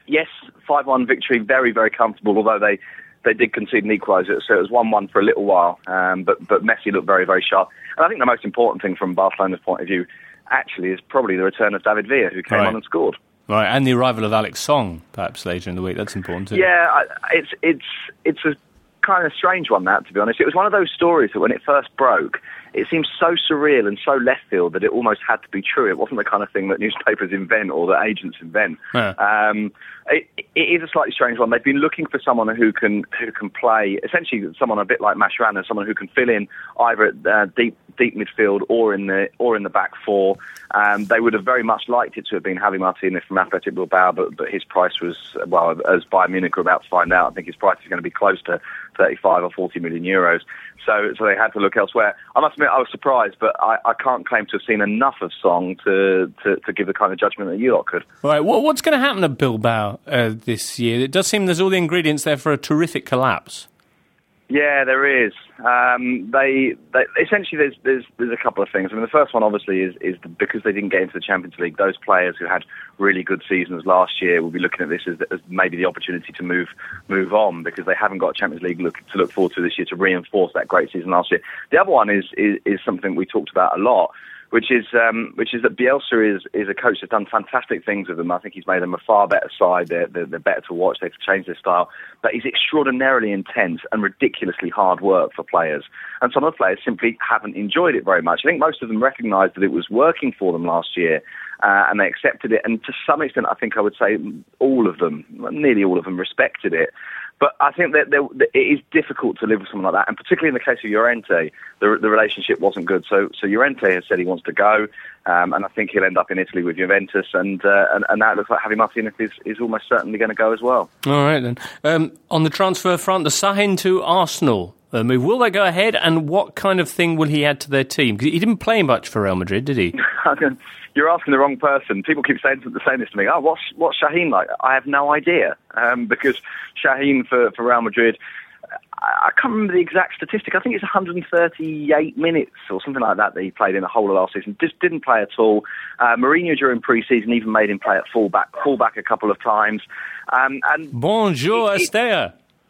yes, five one victory, very, very comfortable, although they, they did concede an equaliser, so it was one one for a little while. Um, but, but Messi looked very, very sharp. And I think the most important thing from Barcelona's point of view, actually, is probably the return of David Villa, who came right. on and scored. Right, and the arrival of Alex Song, perhaps later in the week. That's important too. Yeah, I, it's it's it's a kind of strange one, that, to be honest. It was one of those stories that when it first broke, it seemed so surreal and so left field that it almost had to be true. It wasn't the kind of thing that newspapers invent or that agents invent. Yeah. Um, it, it is a slightly strange one. They've been looking for someone who can who can play, essentially someone a bit like Mascherano, someone who can fill in either at uh, deep deep midfield or in the or in the back four. Um, they would have very much liked it to have been Javi Martinez from Athletic Bilbao, but, but his price was, well, as Bayern Munich are about to find out, I think his price is going to be close to thirty-five or forty million euros. So, so they had to look elsewhere. I must admit, I was surprised, but I, I can't claim to have seen enough of Song to, to, to give the kind of judgment that you lot could. Right, what, what's going to happen at Bilbao uh, this year? It does seem there's all the ingredients there for a terrific collapse. Yeah, there is. Um, they, they essentially there's there's there's a couple of things. I mean, the first one obviously is is the, because they didn't get into the Champions League. Those players who had really good seasons last year will be looking at this as, as maybe the opportunity to move move on because they haven't got a Champions League look, to look forward to this year to reinforce that great season last year. The other one is is, is something we talked about a lot, which is um, which is that Bielsa is is a coach that's done fantastic things with them. I think he's made them a far better side. They're, they're, they're better to watch. They've changed their style. But he's extraordinarily intense and ridiculously hard work for players. And some of the players simply haven't enjoyed it very much. I think most of them recognised that it was working for them last year. Uh, and they accepted it. And to some extent, I think I would say all of them, nearly all of them, respected it. But I think that, there, that it is difficult to live with someone like that, and particularly in the case of Llorente, the, the relationship wasn't good. So, so Llorente has said he wants to go, um, and I think he'll end up in Italy with Juventus, and uh, and, and now it looks like Javi Martinez is, is almost certainly going to go as well. All right then. Um, on the transfer front, the Sahin to Arsenal uh, move, will they go ahead, and what kind of thing will he add to their team? Because he didn't play much for Real Madrid, did he? You're asking the wrong person. People keep saying, saying this to me. Oh, what's, what's Sahin like? I have no idea. Um, because Sahin for, for Real Madrid, I, I can't remember the exact statistic. I think it's one hundred thirty-eight minutes or something like that that he played in the whole of last season. Just didn't play at all. Uh, Mourinho during pre-season even made him play at fullback, fullback a couple of times. Um, and Bonjour, Esther.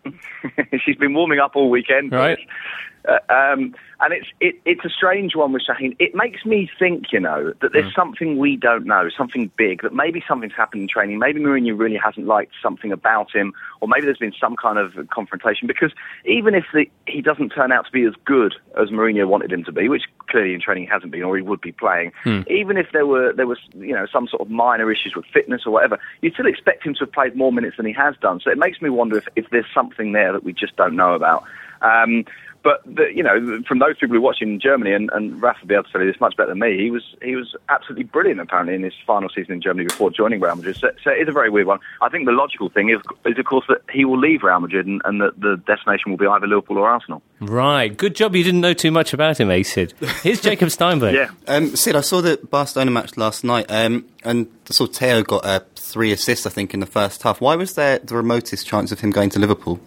She's been warming up all weekend. Right. Uh, um, and it's it, it's a strange one with Sahin. It makes me think, you know, that there's mm. something we don't know, something big, that maybe something's happened in training. Maybe Mourinho really hasn't liked something about him, or maybe there's been some kind of confrontation. Because even if the, he doesn't turn out to be as good as Mourinho wanted him to be, which clearly in training he hasn't been, or he would be playing, mm. even if there were there was you know some sort of minor issues with fitness or whatever, you'd still expect him to have played more minutes than he has done. So it makes me wonder if, if there's something there that we just don't know about. Um, But, the, you know, from those people who watch in Germany, and, and Rafa will be able to tell you this much better than me, he was he was absolutely brilliant, apparently, in his final season in Germany before joining Real Madrid. So, so it is a very weird one. I think the logical thing is, is of course, that he will leave Real Madrid and, and that the destination will be either Liverpool or Arsenal. Right. Good job you didn't know too much about him, eh, Sid? Here's Jacob Steinberg. Yeah. Um, Sid, I saw the Barcelona match last night, um, and saw Theo got uh, three assists, I think, in the first half. Why was there the remotest chance of him going to Liverpool?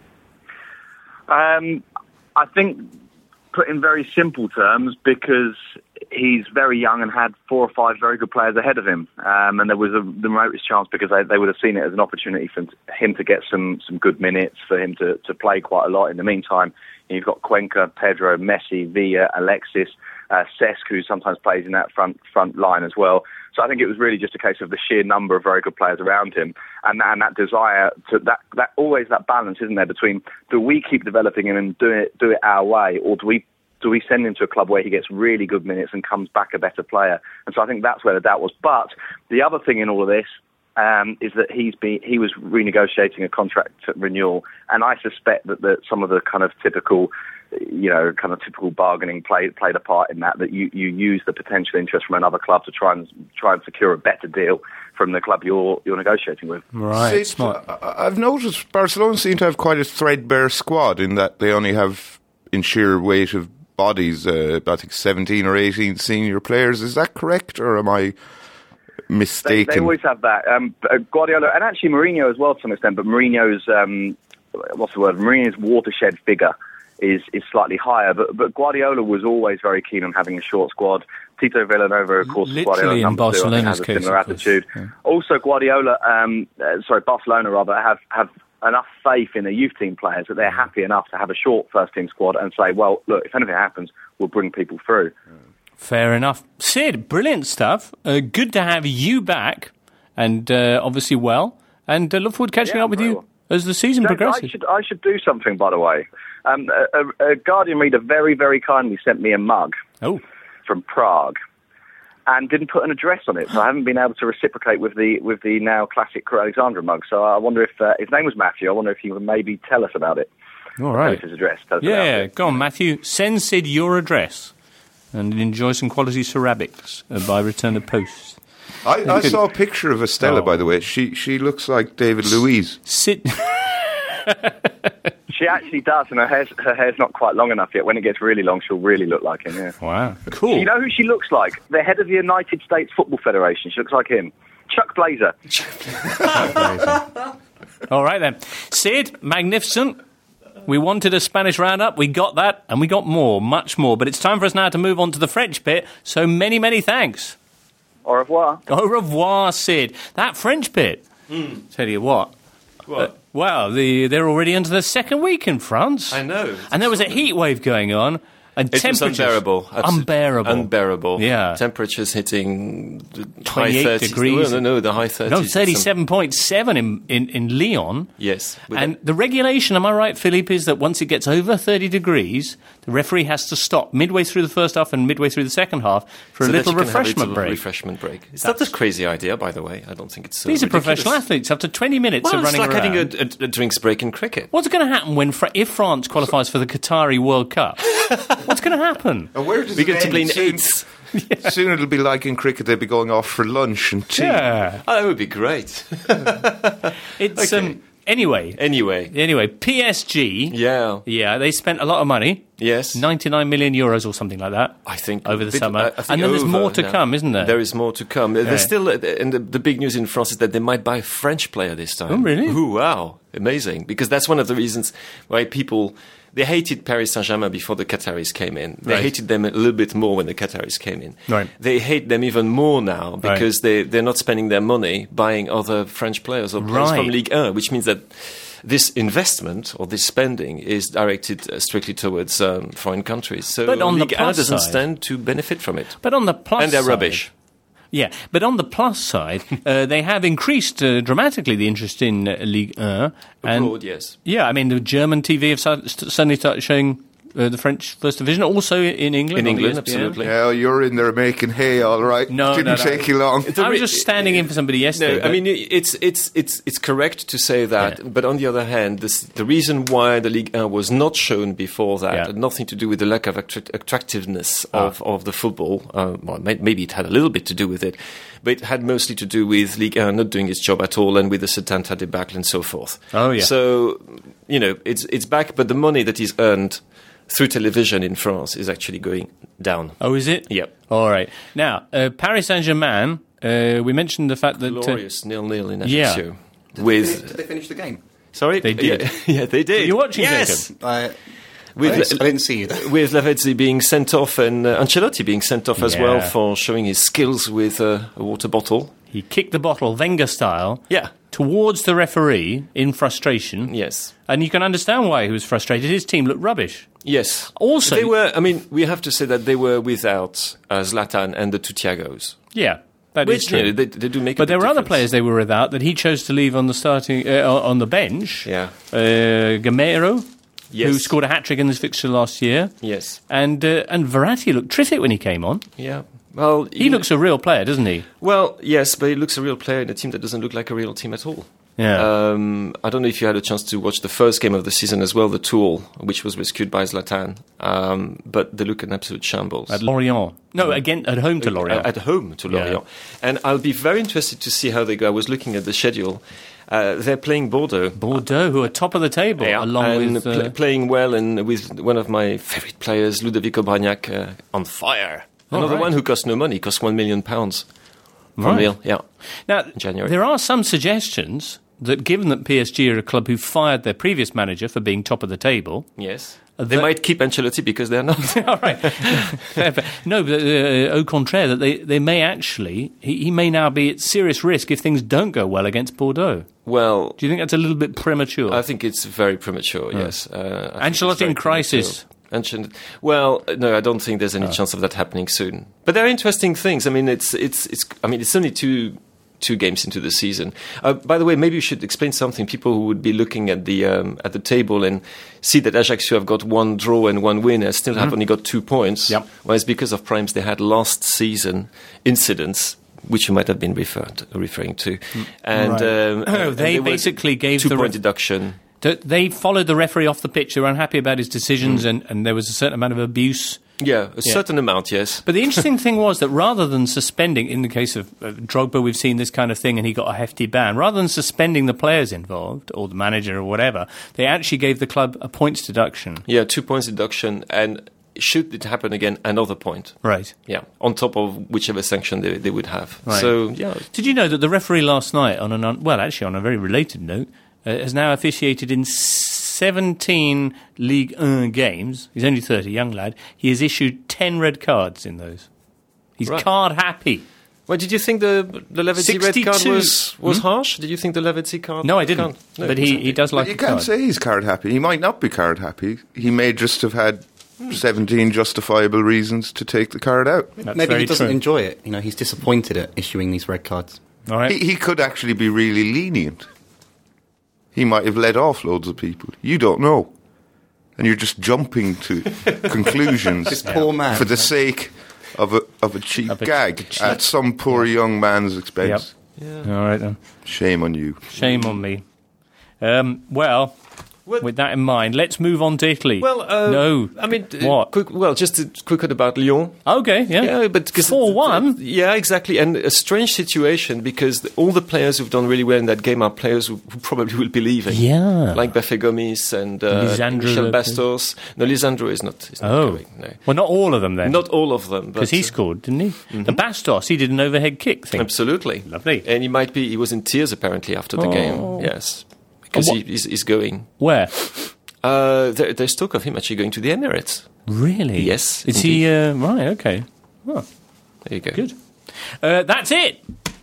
Um, I think... put in very simple terms, because he's very young and had four or five very good players ahead of him, um, and there was a, the remotest chance because they, they would have seen it as an opportunity for him to get some, some good minutes, for him to, to play quite a lot. In the meantime, you've got Cuenca, Pedro, Messi, Villa, Alexis, uh, Cesc, who sometimes plays in that front front line as well. So I think it was really just a case of the sheer number of very good players around him, and, and that desire to that that always that balance, isn't there, between do we keep developing him and do it do it our way, or do we do we send him to a club where he gets really good minutes and comes back a better player? And so I think that's where the doubt was. But the other thing in all of this um, is that he's been he was renegotiating a contract renewal, and I suspect that the, some of the kind of typical. you know, kind of typical bargaining played played a part in that, that you, you use the potential interest from another club to try and try and secure a better deal from the club you're you're negotiating with. Right. See, I've noticed Barcelona seem to have quite a threadbare squad in that they only have, in sheer weight of bodies, uh, I think seventeen or eighteen senior players. Is that correct, or am I mistaken? They, they always have that. Um, Guardiola, and actually Mourinho as well to some extent, but Mourinho's, um, what's the word, Mourinho's watershed figure is is slightly higher. But but Guardiola was always very keen on having a short squad. Tito Vilanova, of course, Literally Guardiola's in number two, I think, Barcelona's has a case, similar of course, attitude. yeah. Also, Guardiola, um, uh, sorry, Barcelona rather, have have enough faith in their youth team players that they're happy enough to have a short first team squad and say, well, look, if anything happens, we'll bring people through. Fair enough. Sid, brilliant stuff. Uh, good to have you back, and uh, obviously well, and uh, look forward to catching Yeah, up with very you well. as the season James, progresses. I should, I should do something, by the way. Um, a, a, a Guardian reader very, very kindly sent me a mug Oh, from Prague and didn't put an address on it, so I haven't been able to reciprocate with the with the now classic Crew Alexandra mug. So I wonder if uh, his name was Matthew. I wonder if he would maybe tell us about it. all Tell right. us his address. Tell us about Yeah, it. go on, Matthew. Send Sid your address and enjoy some quality ceramics uh, by return of post. I, I saw a picture of Estella, Oh. by the way. She she looks like David Luiz. Sid. She actually does, and her hair's, her hair's not quite long enough yet. When it gets really long, she'll really look like him, yeah. Wow, cool. You know who she looks like? The head of the United States Football Federation. She looks like him. Chuck Blazer. All right then, Sid, magnificent. We wanted a Spanish roundup, we got that, and we got more, much more. But it's time for us now to move on to the French bit. So many, many thanks. Au revoir. Au revoir, Sid. That French bit. Tell you what. What? Uh, wow, the, they're already into the second week in France. I know. And there was a heat wave going on. And It was temperatures unbearable. Absol- Unbearable. Unbearable. Yeah. Temperatures hitting the high twenty-eight thirties. degrees. No, no, no, the high thirties. No, thirty-seven point seven in, in, in Lyon. Yes. With And the regulation, am I right, Philippe, is that once it gets over thirty degrees, the referee has to stop midway through the first half and midway through the second half for a so that little you can have a refreshment little break. refreshment break. Is that a crazy idea, by the way? I don't think it's so These are ridiculous. professional athletes after twenty minutes Well, of it's running like around. having a, a, a drinks break in cricket. What's going to happen when Fra- if France qualifies for the Qatari World Cup? What's going to happen? And where does We it get to end? play in Soon- eights. Soon it'll be like in cricket, they'll be going off for lunch and tea. Yeah, Oh, that would be great. it's Okay. um. Anyway, Anyway. anyway, P S G. Yeah. Yeah, they spent a lot of money. Yes. ninety-nine million euros or something like that. I think over the a bit- summer. I- I think And then there's over more to now. come, isn't there? There is more to come. Uh, Yeah. There's still, uh, and the, the big news in France is that they might buy a French player this time. Oh, really? Ooh, wow, amazing! Because that's one of the reasons why people they hated Paris Saint-Germain before the Qataris came in. They Right. hated them a little bit more when the Qataris came in. Right. They hate them even more now Right. because they they're not spending their money buying other French players or players Right. from Ligue one, which means that this investment or this spending is directed uh, strictly towards um, foreign countries. So But on the Ligue one plus doesn't side- stand to benefit from it. But on the plus And they're side, rubbish. Yeah, but on the plus side, uh, they have increased uh, dramatically the interest in uh, Ligue one. And Abroad, yes. yeah, I mean the German T V have started, st- suddenly started showing uh, the French First Division, also in England. In on E England, S P N. absolutely. Yeah, you're in there making hay, all right. No, Didn't no, no. take you long. I was re- just standing in for somebody yesterday. No, I but- mean it's it's it's it's correct to say that, Yeah. but on the other hand, this, the reason why the Ligue one was not shown before that Yeah. had nothing to do with the lack of attract- attractiveness Ah. of, of the football. Uh, well, may- maybe it had a little bit to do with it, but it had mostly to do with Ligue one not doing its job at all, and with the Setanta debacle and so forth. Oh, yeah. So you know it's it's back, but the money that is earned through television in France is actually going down. Oh, is it? Yep. All right. Now, uh, Paris Saint-Germain, uh, we mentioned the fact that... Uh, Glorious nil-nil in yeah. Ajaccio. Did With they finish the game? sorry, They did. Yeah, yeah, they did. Were you watching, Yes. Jacob? I, With I, didn't, I didn't see you though. with Lavezzi being sent off and uh, Ancelotti being sent off as Yeah. well for showing his skills with uh, a water bottle. He kicked the bottle, Wenger style, Yeah. towards the referee in frustration. Yes. And you can understand why he was frustrated. His team looked rubbish. Yes. Also- they were. I mean, we have to say that they were without uh, Zlatan and the two Thiagos. Yeah, that is Which true. you know, they, they do make. a But there big were other difference. players they were without that he chose to leave on the starting uh, on the bench. Yeah. Uh, Gamero, Yes. who scored a hat trick in this fixture last year, Yes. and uh, and Verratti looked terrific when he came on. Yeah. Well, He you- looks a real player, doesn't he? Well, yes, but he looks a real player in a team that doesn't look like a real team at all. Yeah. Um, I don't know if you had a chance to watch the first game of the season as well, the Tour, which was rescued by Zlatan. Um, but they look an absolute shambles. At Lorient. No, again at home to Lorient. At home to Yeah. Lorient. And I'll be very interested to see how they go. I was looking at the schedule. Uh, they're playing Bordeaux. Bordeaux, who are top of the table, Yeah, along and with pl- uh, playing well, and with one of my favourite players, Ludovico Bragnac, uh, on fire. All Another right. one who cost no money, cost one million pounds from Right. Lille. Yeah. Now, January. there are some suggestions that given that P S G are a club who fired their previous manager for being top of the table, Yes. They might keep Ancelotti because they're not. All right. Fair, fair. No, but uh, au contraire, that they, they may actually, he, he may now be at serious risk if things don't go well against Bordeaux. Well, do you think that's a little bit premature? I think it's very premature, oh. yes. Uh, Ancelotti in crisis. Ancient. Well, no, I don't think there's any oh. chance of that happening soon. But there are interesting things. I mean, it's it's it's. I mean, it's only two two games into the season. Uh, by the way, maybe you should explain something. People who would be looking at the um, at the table and see that Ajaccio have got one draw and one win and still have mm. only got two points. Yep. Whereas because of primes, they had last season incidents, which you might have been referred referring to, and, right. um, oh, and they, they basically gave two the point re- deduction. They followed the referee off the pitch. They were unhappy about his decisions, mm. and, and there was a certain amount of abuse. Yeah, a yeah. certain amount, yes. But the interesting thing was that rather than suspending, in the case of uh, Drogba, we've seen this kind of thing, and he got a hefty ban. Rather than suspending the players involved, or the manager or whatever, they actually gave the club a points deduction. Yeah, two points deduction, and should it happen again, another point. Right. Yeah, on top of whichever sanction they, they would have. Right. So, yeah. Did you know that the referee last night, on an un- well, actually on a very related note, uh, has now officiated in seventeen Ligue one games. He's only thirty, young lad. He has issued ten red cards in those. He's right. card happy. Well, did you think the the Lavezzi red card was, was hmm? harsh? Did you think the Lavezzi card? No, I didn't. No, but he, he does like. But you a can't card. say he's card happy. He might not be card happy. He may just have had hmm. seventeen justifiable reasons to take the card out. That's Maybe he doesn't true. enjoy it. You know, he's disappointed at issuing these red cards. All right. He, he could actually be really lenient. He might have let off loads of people. You don't know. And you're just jumping to conclusions This poor man. for the sake of a of a cheap Of a gag cheap- at some poor young man's expense. Yep. All right then. Shame on you. Shame on me. Um, well, What? with that in mind, let's move on to Italy. Well, uh, no. I mean, uh, what? Quick, well, just a quick word about Lyon. Okay, yeah. Yeah, but four one. Yeah, exactly, and a strange situation because the, all the players who've done really well in that game are players who, who probably will be leaving. Yeah, like Buffet Gomis and uh, Lisandro Michel Lopez. Bastos. No, Lisandro is not. Is not Oh, going, no. well, not all of them then. Not all of them, because he uh, scored, didn't he? Mm-hmm. The Bastos, he did an overhead kick thing. Absolutely, Lovely. and he might be. He was in tears apparently after the Oh. game. Yes, because Oh, he, he's, he's going. Where? Uh, there, there's talk of him actually going to the Emirates. Really? Yes, Is he uh, right? Okay. Oh, There you go. good. Uh, that's it.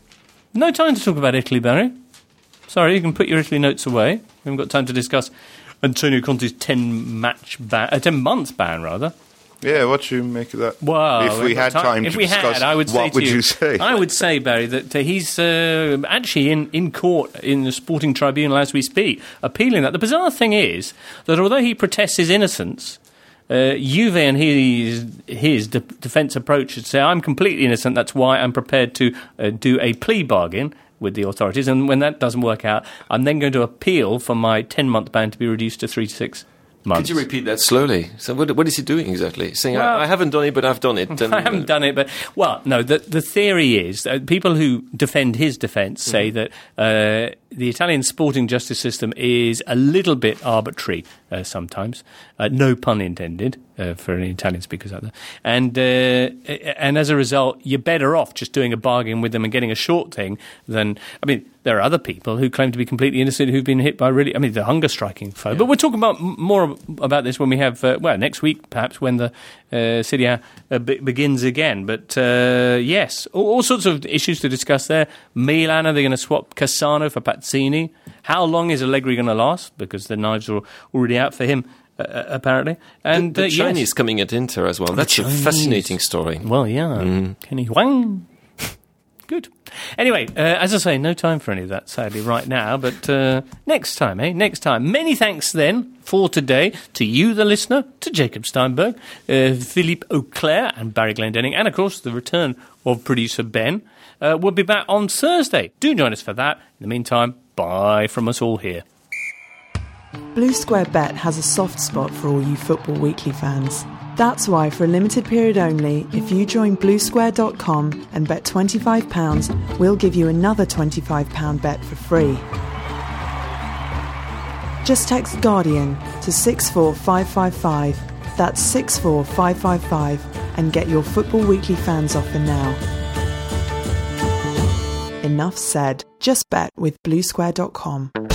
No time to talk about Italy, Barry. Sorry, you can put your Italy notes away. We haven't got time to discuss Antonio Conte's ten match ban, uh, ten month ban rather. Yeah, what do you make of that? Well, if we had time, if to we discuss, had, I would say what to would you, you say? I would say, Barry, that uh, he's uh, actually in, in court in the Sporting Tribunal as we speak, appealing that. The bizarre thing is that although he protests his innocence, uh, Juve and his, his de- defence approach should say, I'm completely innocent, that's why I'm prepared to uh, do a plea bargain with the authorities, and when that doesn't work out, I'm then going to appeal for my ten-month ban to be reduced to three to six months. Could you repeat that slowly? So what, what is he doing exactly? Saying, Well, I, I haven't done it, but I've done it. And, I haven't done it, but well, no. The the theory is that people who defend his defence say Mm-hmm. that uh, the Italian sporting justice system is a little bit arbitrary uh, sometimes. Uh, no pun intended uh, for any Italian speakers out there. And uh, and as a result, you're better off just doing a bargain with them and getting a short thing than. I mean, there are other people who claim to be completely innocent who've been hit by really. I mean, the hunger striking foe. Yeah. But we'll talk about more about this when we have uh, well next week, perhaps when the uh, Serie A uh, be- begins again. But uh, yes, all, all sorts of issues to discuss there. Milan, are they going to swap Cassano for Pazzini? How long is Allegri going to last? Because the knives are already out for him, uh, apparently. And the, the uh, Chinese yes. coming at Inter as well. That's a fascinating story. Well, yeah. Mm. Kenny Huang. Good. Anyway, uh, as I say, no time for any of that, sadly, right now. But uh, next time, eh? Next time. Many thanks, then, for today to you, the listener, to Jacob Steinberg, uh, Philippe Auclair and Barry Glendenning, and, of course, the return of producer Ben. Uh, we'll be back on Thursday. Do join us for that. In the meantime, bye from us all here. Blue Square Bet has a soft spot for all you Football Weekly fans. That's why, for a limited period only, if you join blue square dot com and bet twenty-five pounds, we'll give you another twenty-five pounds bet for free. Just text Guardian to six four five five five, that's six four five five five, and get your Football Weekly fans offer now. Enough said. Just bet with blue square dot com.